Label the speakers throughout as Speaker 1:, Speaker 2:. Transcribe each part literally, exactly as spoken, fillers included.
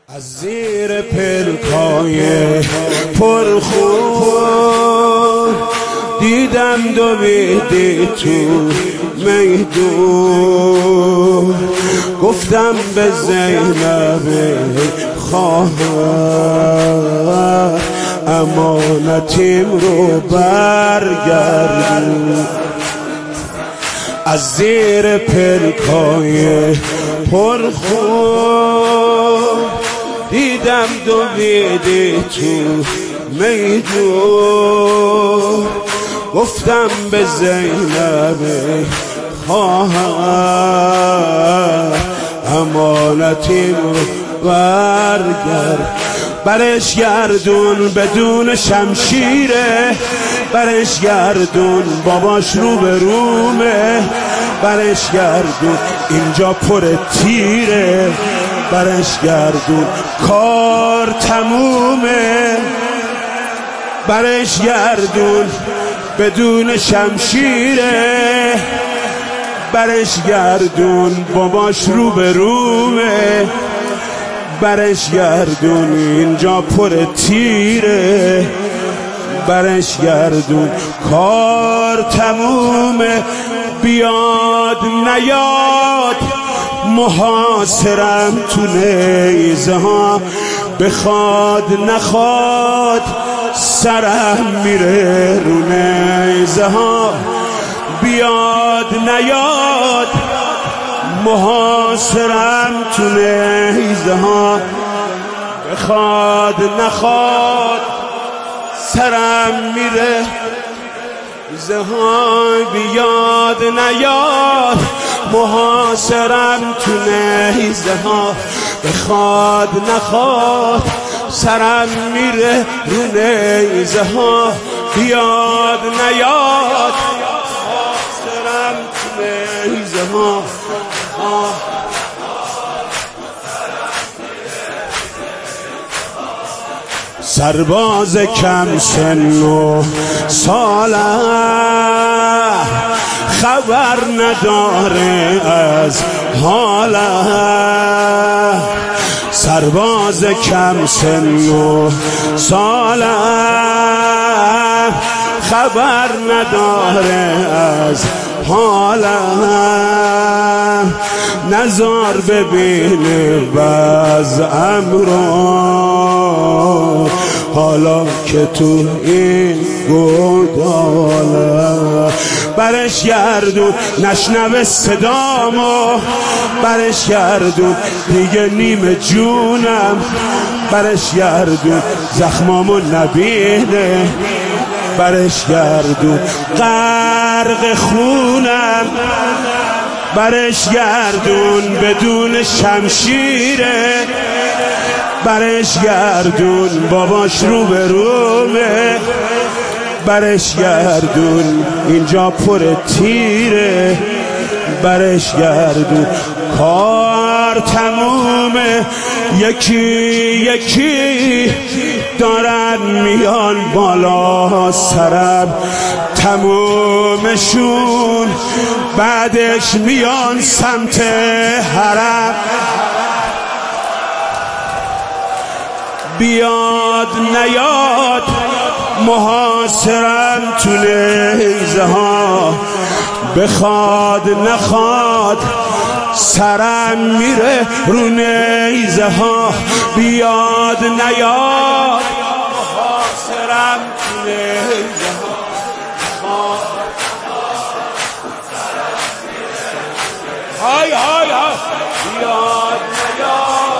Speaker 1: از زیر پلکای پرخون دیدم دویدی تو میدون، گفتم به زینب خواهر امانتیم رو برگردون. از زیر پلکای پرخون دیدم دویدی تو میدون، گفتم به زینب خواهر امانتیم رو برگرد. برش گردون بدون شمشیره، برش گردون باباش رو به رومه، برش گردون اینجا پر تیره، برش گردون کار تمومه. برش گردون بدون شمشیره، برش گردون باباش رو به رومه، برش گردون اینجا پر تیره، برش گردون کار تمومه. بیاد نیاد محاصرم تو نیزه ها، بخواد نخواد سرم میره رو نیزه ها. بیاد نیاد محاصرم تو نیزه ها، بخواد نخواد سرم میره نیزه ها. بیاد نیاد محاصرم تو نیزه ها، بخواد نخواد سرم میره رو نیزه ها. بیاد نیاد محاصرم تو نیزه ها. سرباز کم سن و ساله خبر نداره از حاله، سرباز کم سن و ساله خبر نداره از حاله. نظر ببینه وضعم رو حالا که تو این گوداله. برش گردون نشنوه صدامو، برش گردون دیگه نیم جونم، برش گردون زخمامو نبینه، برش گردون غرق خونم، برش گردون بدون شمشیره، برش گردون باباش رو به رومه، برش گردون اینجا پر تیره، برش گردون کار تمومه. یکی یکی دارن میان بالا سرم، تمومشون بعدش میان سمت حرم. بیاد نیاد محاصرم تو نیزه ها، بخواد نخواد سرم میره رو نیزه ها. بیاد نیاد محاصرم تو نیزه ها. های های های بیاد نیاد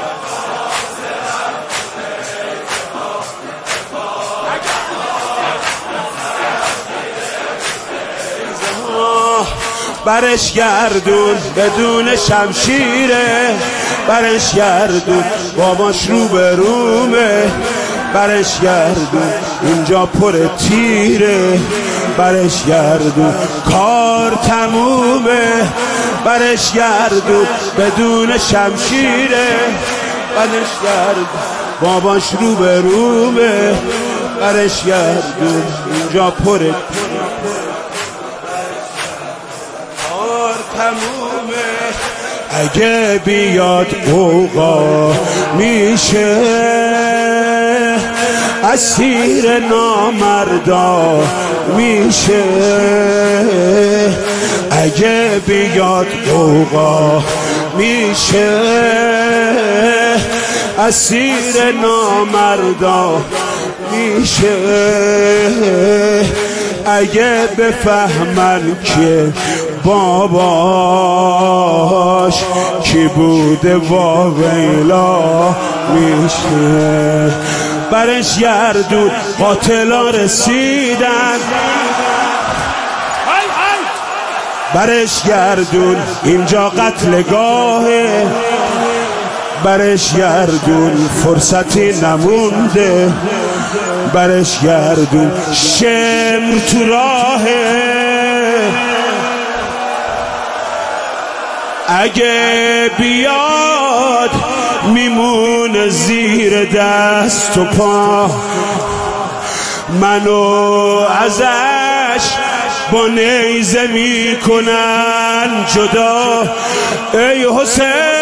Speaker 1: برش گردون بدون شمشیره، برش گردون باباش رو به رومه، برش گردون اینجا پر تیره، برش گردون کار تمومه. برش گردون بدون شمشیره، برش گردون باباش رو به رومه، برش گردون اینجا پر تیره تمومه. اگه بیاد اوقا می میشه اسیر نامردا میشه اگه بیاد قوقا میشه اسیر نامردا میشه اگه بفهمن که باباش کی بوده واویلا میشه برش گردون قاتلا رسیدن برش گردون اینجا قتلگاهه برش گردون فرصتی نمونده برش گردون شمر تو راهه اگه بیاد میمونه زیر دست و پا منو ازش با نیزه میکنن جدا ای حسین